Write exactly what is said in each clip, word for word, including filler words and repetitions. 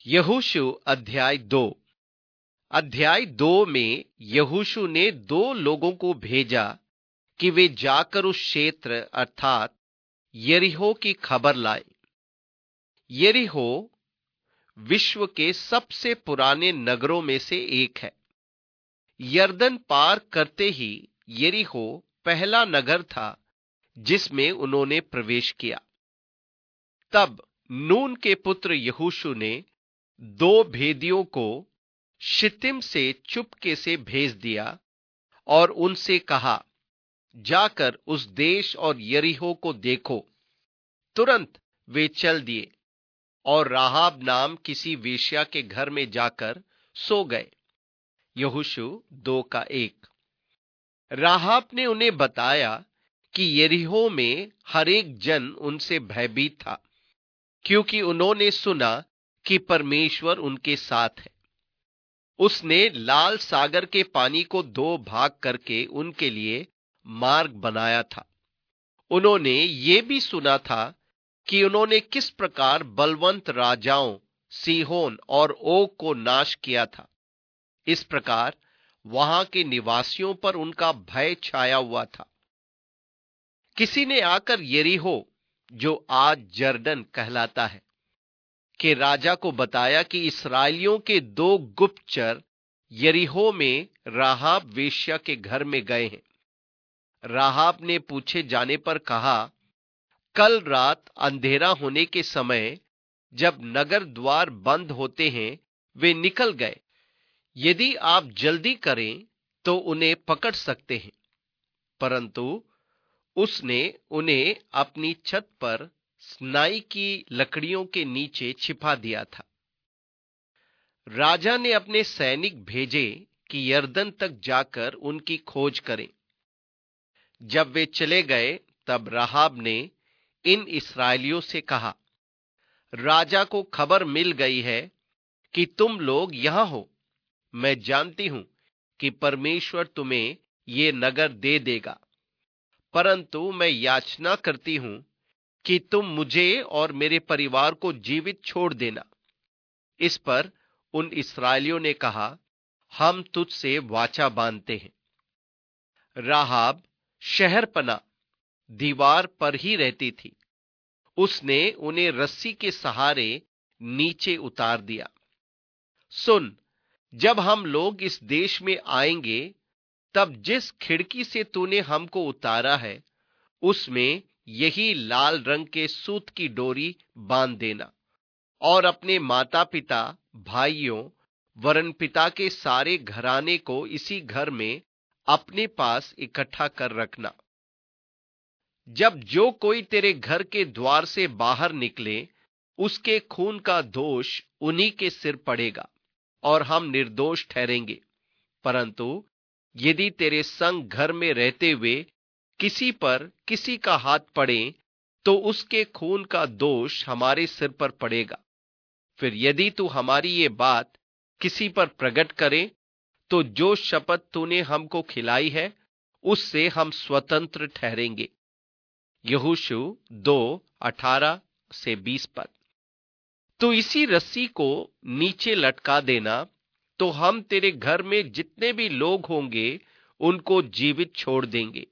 यहोशू अध्याय दो। अध्याय दो में यहोशू ने दो लोगों को भेजा कि वे जाकर उस क्षेत्र अर्थात यरीहो की खबर लाए। यरीहो विश्व के सबसे पुराने नगरों में से एक है। यरदन पार करते ही यरीहो पहला नगर था जिसमें उन्होंने प्रवेश किया। तब नून के पुत्र यहोशू ने दो भेदियों को शित्तीम से चुपके से भेज दिया और उनसे कहा, जाकर उस देश और यरीहो को देखो। तुरंत वे चल दिए और राहाब नाम किसी वेश्या के घर में जाकर सो गए। यहोशू दो का एक। राहाब ने उन्हें बताया कि यरीहो में हर एक जन उनसे भयभीत था, क्योंकि उन्होंने सुना कि परमेश्वर उनके साथ है। उसने लाल सागर के पानी को दो भाग करके उनके लिए मार्ग बनाया था। उन्होंने ये भी सुना था कि उन्होंने किस प्रकार बलवंत राजाओं सीहोन और ओग को नाश किया था। इस प्रकार वहां के निवासियों पर उनका भय छाया हुआ था। किसी ने आकर यरीहो, जो आज जर्दन कहलाता है, के राजा को बताया कि इस्राएलियों के दो गुप्तचर यरीहो में राहाब वेश्या के घर में गए हैं। राहाब ने पूछे जाने पर कहा, कल रात अंधेरा होने के समय जब नगर द्वार बंद होते हैं वे निकल गए। यदि आप जल्दी करें तो उन्हें पकड़ सकते हैं। परंतु उसने उन्हें अपनी छत पर स्नाई की लकड़ियों के नीचे छिपा दिया था। राजा ने अपने सैनिक भेजे कि यरदन तक जाकर उनकी खोज करें। जब वे चले गए तब राहाब ने इन इस्राएलियों से कहा, राजा को खबर मिल गई है कि तुम लोग यहां हो। मैं जानती हूं कि परमेश्वर तुम्हें ये नगर दे देगा, परंतु मैं याचना करती हूं कि तुम मुझे और मेरे परिवार को जीवित छोड़ देना। इस पर उन इस्राएलियों ने कहा, हम तुझसे वाचा बांधते हैं। राहाब शहरपना दीवार पर ही रहती थी। उसने उन्हें रस्सी के सहारे नीचे उतार दिया। सुन, जब हम लोग इस देश में आएंगे तब जिस खिड़की से तूने हमको उतारा है उसमें यही लाल रंग के सूत की डोरी बांध देना और अपने माता पिता, भाइयों वरन पिता के सारे घराने को इसी घर में अपने पास इकट्ठा कर रखना। जब जो कोई तेरे घर के द्वार से बाहर निकले उसके खून का दोष उन्हीं के सिर पड़ेगा और हम निर्दोष ठहरेंगे। परंतु यदि तेरे संग घर में रहते हुए किसी पर किसी का हाथ पड़े तो उसके खून का दोष हमारे सिर पर पड़ेगा। फिर यदि तू हमारी ये बात किसी पर प्रकट करे तो जो शपथ तूने हमको खिलाई है उससे हम स्वतंत्र ठहरेंगे। यहोशू दो अठारह से बीस पद। तो इसी रस्सी को नीचे लटका देना, तो हम तेरे घर में जितने भी लोग होंगे उनको जीवित छोड़ देंगे।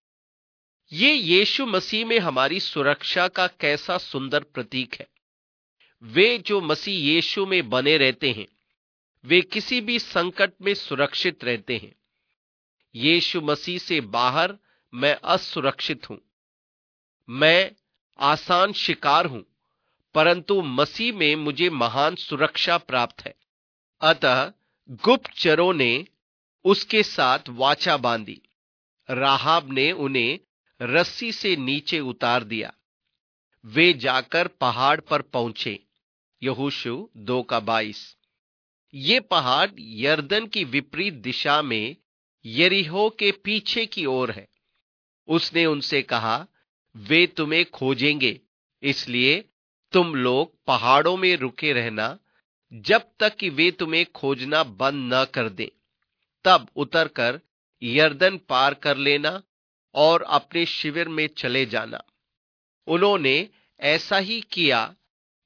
ये यीशु मसीह में हमारी सुरक्षा का कैसा सुंदर प्रतीक है। वे जो मसीह यीशु में बने रहते हैं वे किसी भी संकट में सुरक्षित रहते हैं। यीशु मसीह से बाहर मैं असुरक्षित हूं, मैं आसान शिकार हूं, परंतु मसीह में मुझे महान सुरक्षा प्राप्त है। अतः गुप्तचरों ने उसके साथ वाचा बांधी। राहाब ने उन्हें रस्सी से नीचे उतार दिया। वे जाकर पहाड़ पर पहुंचे। यहोशू दो का बाईस। ये पहाड़ यरदन की विपरीत दिशा में यरीहो के पीछे की ओर है। उसने उनसे कहा, वे तुम्हें खोजेंगे, इसलिए तुम लोग पहाड़ों में रुके रहना जब तक कि वे तुम्हें खोजना बंद न कर दें। तब उतरकर यरदन पार कर लेना और अपने शिविर में चले जाना। उन्होंने ऐसा ही किया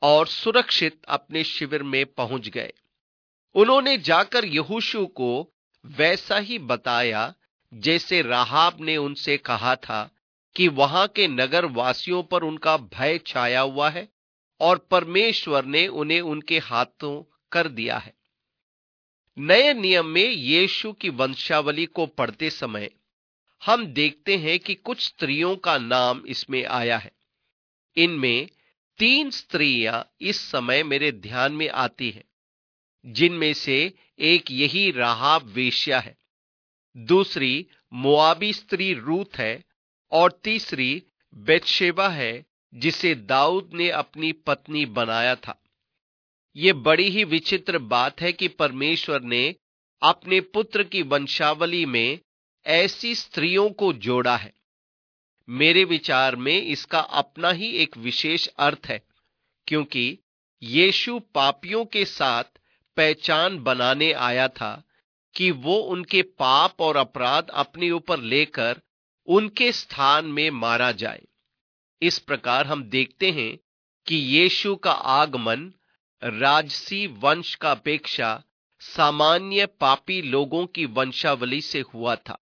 और सुरक्षित अपने शिविर में पहुंच गए। उन्होंने जाकर यहोशू को वैसा ही बताया जैसे राहाब ने उनसे कहा था कि वहां के नगर वासियों पर उनका भय छाया हुआ है और परमेश्वर ने उन्हें उनके हाथों कर दिया है। नए नियम में यीशु की वंशावली को पढ़ते समय हम देखते हैं कि कुछ स्त्रियों का नाम इसमें आया है। इनमें तीन स्त्रियां इस समय मेरे ध्यान में आती हैं, जिनमें से एक यही राहाब वेश्या है, दूसरी मोआबी स्त्री रूत है और तीसरी बेतशेबा है जिसे दाऊद ने अपनी पत्नी बनाया था। यह बड़ी ही विचित्र बात है कि परमेश्वर ने अपने पुत्र की वंशावली में ऐसी स्त्रियों को जोड़ा है। मेरे विचार में इसका अपना ही एक विशेष अर्थ है, क्योंकि यीशु पापियों के साथ पहचान बनाने आया था कि वो उनके पाप और अपराध अपने ऊपर लेकर उनके स्थान में मारा जाए। इस प्रकार हम देखते हैं कि यीशु का आगमन राजसी वंश का अपेक्षा सामान्य पापी लोगों की वंशावली से हुआ था।